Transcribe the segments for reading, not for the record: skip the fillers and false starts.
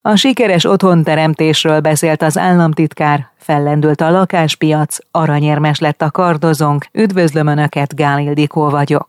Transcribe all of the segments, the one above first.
A sikeres otthonteremtésről beszélt az államtitkár, fellendült a lakáspiac, aranyérmes lett a kardozónk, üdvözlöm Önöket, Gál Ildikó vagyok.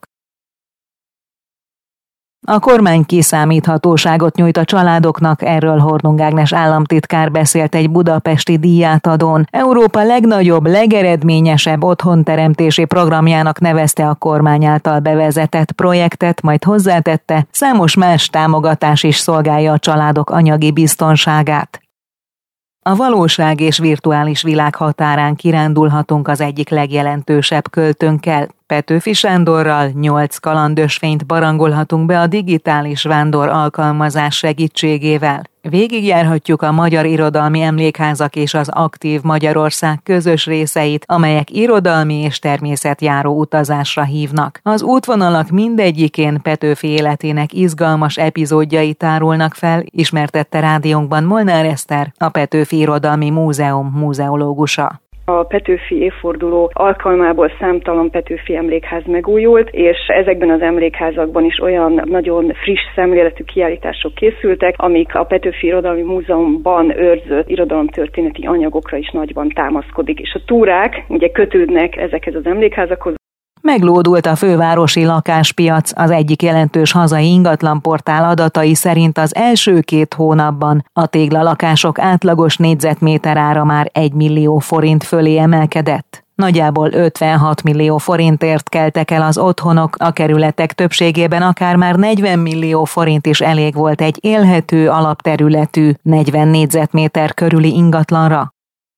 A kormány kiszámíthatóságot nyújt a családoknak, erről Hornung Ágnes államtitkár beszélt egy budapesti díjátadón. Európa legnagyobb, legeredményesebb otthonteremtési programjának nevezte a kormány által bevezetett projektet, majd hozzátette, számos más támogatás is szolgálja a családok anyagi biztonságát. A valóság és virtuális világ határán kirándulhatunk az egyik legjelentősebb költőnkkel. Petőfi Sándorral 8 kalandösvényt barangolhatunk be a digitális vándor alkalmazás segítségével. Végigjárhatjuk a magyar irodalmi emlékházak és az Aktív Magyarország közös részeit, amelyek irodalmi és természetjáró utazásra hívnak. Az útvonalak mindegyikén Petőfi életének izgalmas epizódjai tárulnak fel, ismertette rádiónkban Molnár Eszter, a Petőfi Irodalmi Múzeum múzeológusa. A Petőfi évforduló alkalmából számtalan Petőfi emlékház megújult, és ezekben az emlékházakban is olyan nagyon friss szemléletű kiállítások készültek, amik a Petőfi Irodalmi Múzeumban őrzött irodalomtörténeti anyagokra is nagyban támaszkodik. És a túrák ugye kötődnek ezekhez az emlékházakhoz. Meglódult a fővárosi lakáspiac, az egyik jelentős hazai ingatlanportál adatai szerint az első 2 hónapban a téglalakások átlagos négyzetméter ára már 1 millió forint fölé emelkedett. Nagyjából 56 millió forintért keltek el az otthonok, a kerületek többségében akár már 40 millió forint is elég volt egy élhető alapterületű 40 négyzetméter körüli ingatlanra.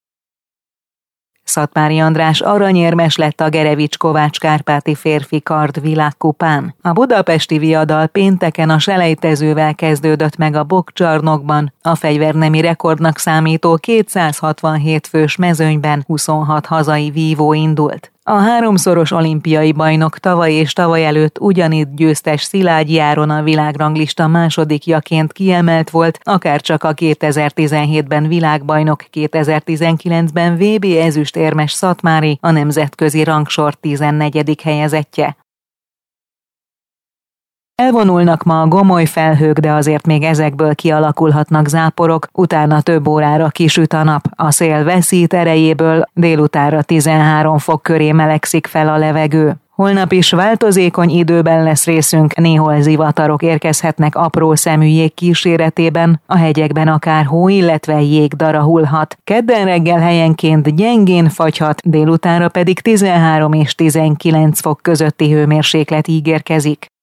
Szatmári András aranyérmes lett a Gerevics-Kovács Kárpáti férfi kard világkupán. A budapesti viadal pénteken a selejtezővel kezdődött meg a boxcsarnokban, a fegyvernemi rekordnak számító 267 fős mezőnyben 26 hazai vívó indult. A 3-szoros olimpiai bajnok tavaly és tavaly előtt ugyanitt győztes Szilágyi Áron a világranglista másodikjaként kiemelt volt, akárcsak a 2017-ben világbajnok, 2019-ben VB ezüstérmes Szatmári, a nemzetközi rangsor 14. helyezettje. Elvonulnak ma a gomoly felhők, de azért még ezekből kialakulhatnak záporok, utána több órára kisüt a nap, a szél veszít erejéből, délutánra 13 fok köré melegszik fel a levegő. Holnap is változékony időben lesz részünk, néhol zivatarok érkezhetnek apró szemű jég kíséretében, a hegyekben akár hó, illetve jégdara hullhat. Kedden reggel helyenként gyengén fagyhat, délutánra pedig 13 és 19 fok közötti hőmérséklet ígérkezik.